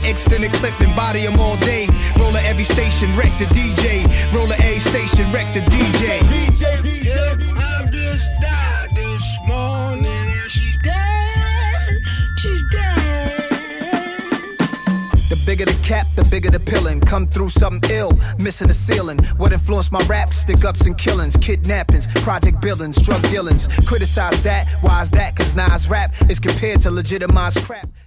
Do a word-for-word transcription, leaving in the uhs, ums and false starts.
extended clip and body him all day. Roller every station, wreck the D J. Roller A station, wreck the D J. D J, D J. I just died this morning and she's dead. She's dead. The bigger the cap, the bigger the pillin'. Come through something ill, missing the ceiling. What influenced my rap? Stick-ups and killings, kidnappings, project billings, drug dealings. Criticize that, why is that? Cause Nas rap is compared to legitimized crap.